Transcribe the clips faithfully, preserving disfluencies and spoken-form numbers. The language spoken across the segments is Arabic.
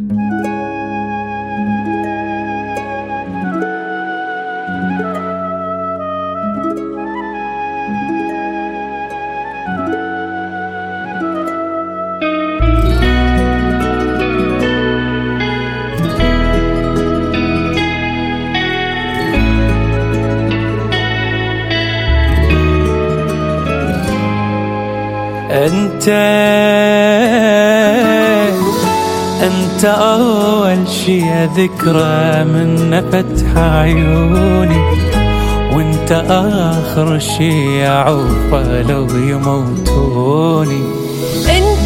أنت أنت أول شي أذكره من فتح عيوني، وأنت آخر شي أعوفه لو يموتوني. أنت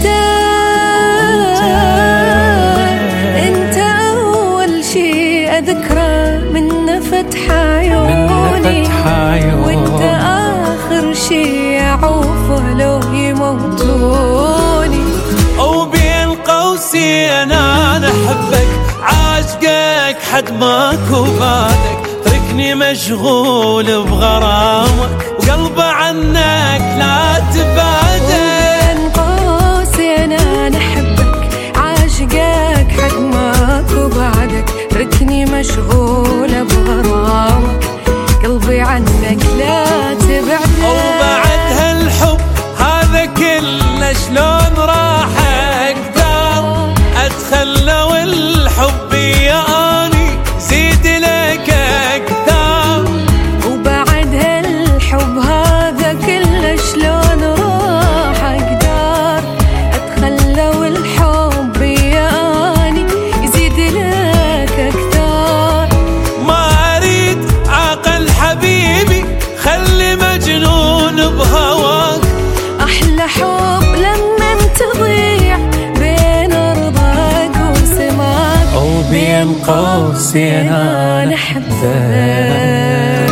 أنت أول شي أذكره من فتح عيوني، وأنت آخر شي أعوفه لو يموتوني. وبين قوسين أنا نحبك، عاشقك حد ماكو بعدك، تركني مشغول بغرامك وقلبي عنك لا تبعدك. وبين قوسين أنا نحبك، عاشقك حد ماكو بعدك، تركني مشغول بغرامك قلبي عنك لا تبعدك. وبعد هالحب هذا كله شلون راح اقدر اتخلى، والحب ياني زيد لك اكثر. وبعد هالحب هذا كله شلون راح اقدر اتخلى، والحب ياني يزيد لك اكثر. ما اريد عقل حبيبي خلي مجنون بهواك، احلى حب لما تضيع بين ارضك وسماك. وبين قوسين انا احبك.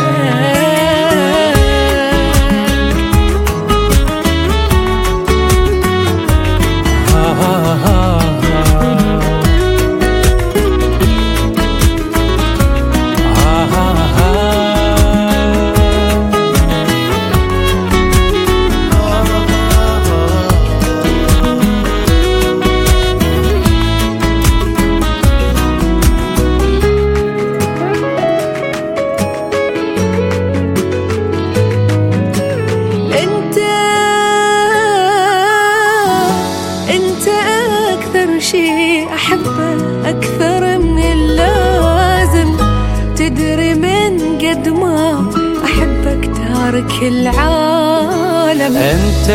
شي أحبه أكثر من اللازم، تدري من قد ما أحبك تارك العالم. أنت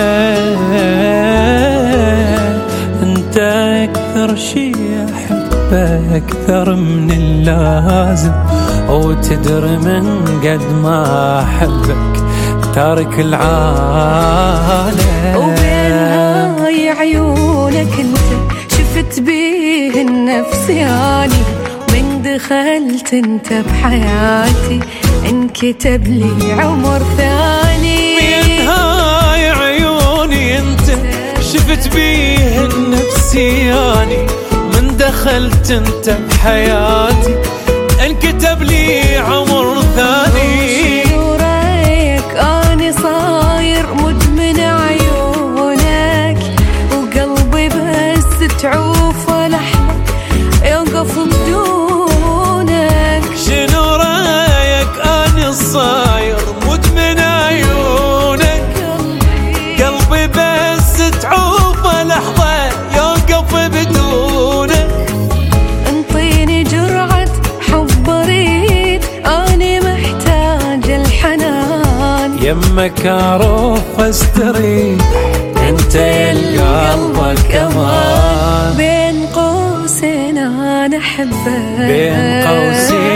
أنت أكثر شي أحبه أكثر من اللازم، وتدري من قد ما أحبك تارك العالم. وبين هاي عيونك انت شفت بيه النفسياني، من دخلت انت بحياتي انكتب لي عمر ثاني. من هاي عيوني انت شفت بيه النفسياني، من دخلت انت بحياتي انكتب لي عمر ثاني. شنو رايك اني صاير مدمن عيونك، وقلبي بس تعوف لحظة يوقف بدونك. شنو رايك اني صاير مدمن عيونك، قلبي بس تعوف لحظة يوقف بدونك. انطيني جرعة حب اريد اني محتاج الحنان، يمك اروح استريح انت يا قلبك امان. بين قوسين انا احبك، بين قوسين